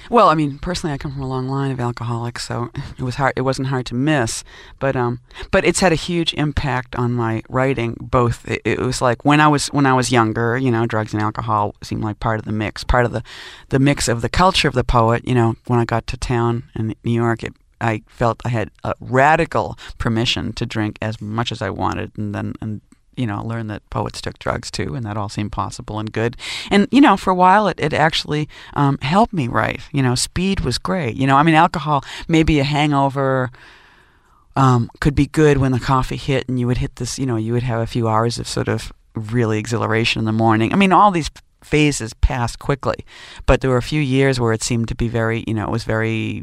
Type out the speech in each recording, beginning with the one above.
Well, I mean, personally, I come from a long line of alcoholics, so it was hard. It wasn't hard to miss, but it's had a huge impact on my writing. Both, it was like when I was younger, drugs and alcohol seemed like part of the mix, part of the mix of the culture of the poet. When I got to town in New York, I felt I had a radical permission to drink as much as I wanted, and learn that poets took drugs too, and that all seemed possible and good. And, for a while it actually helped me write. Speed was great. Alcohol, maybe a hangover could be good when the coffee hit and you would hit this, you would have a few hours of sort of really exhilaration in the morning. All these phases passed quickly, but there were a few years where it seemed to be very, it was very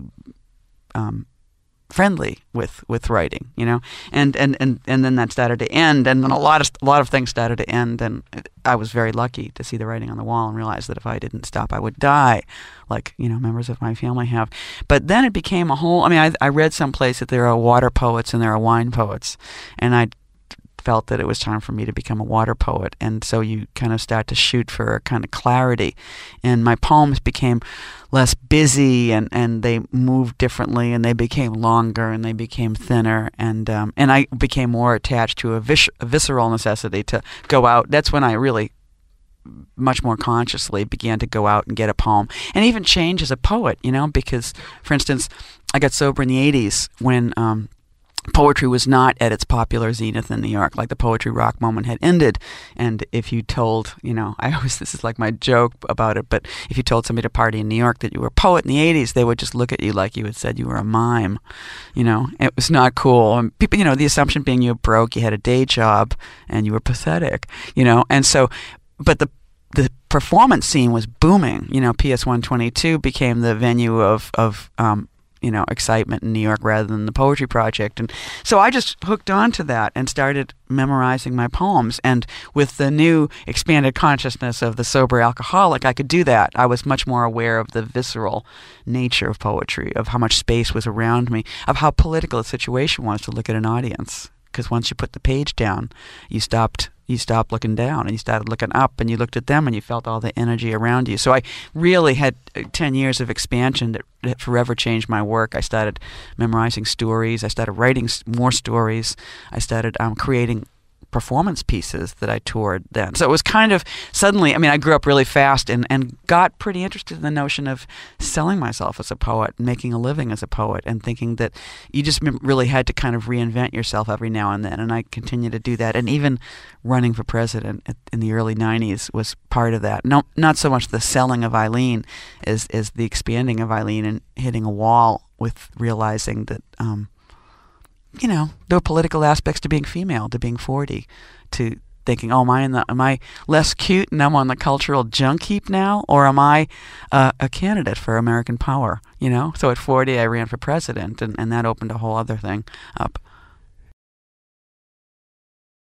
friendly with writing, and then that started to end, and then a lot of things started to end, and I was very lucky to see the writing on the wall and realize that if I didn't stop, I would die, like members of my family have. But then it became a whole. I read someplace that there are water poets and there are wine poets, and I felt that it was time for me to become a water poet, and so you kind of start to shoot for a kind of clarity, and my poems became less busy, and they moved differently, and they became longer, and they became thinner, and I became more attached to a visceral necessity to go out. That's when I really much more consciously began to go out and get a poem and even change as a poet, because, for instance, I got sober in the 80s when poetry was not at its popular zenith in New York. Like, the poetry rock moment had ended, and if you told, this is like my joke about it, but if you told somebody at a party in New York that you were a poet in the 80s, they would just look at you like you had said you were a mime. It was not cool. And people, the assumption being you were broke, you had a day job, and you were pathetic, and so, but the performance scene was booming. PS 122 became the venue of excitement in New York rather than the Poetry Project. And so I just hooked on to that and started memorizing my poems. And with the new expanded consciousness of the sober alcoholic, I could do that. I was much more aware of the visceral nature of poetry, of how much space was around me, of how political the situation was to look at an audience. Because once you put the page down, you stopped looking down and you started looking up, and you looked at them and you felt all the energy around you. So I really had 10 years of expansion that forever changed my work. I started memorizing stories. I started writing more stories. I started creating performance pieces that I toured then. So it was kind of suddenly, I grew up really fast and got pretty interested in the notion of selling myself as a poet and making a living as a poet, and thinking that you just really had to kind of reinvent yourself every now and then. And I continue to do that. And even running for president in the early 90s was part of that. No, not so much the selling of Eileen as the expanding of Eileen and hitting a wall with realizing that there were political aspects to being female, to being 40, to thinking, am I less cute and I'm on the cultural junk heap now, or am I a candidate for American power? So at 40, I ran for president, and that opened a whole other thing up.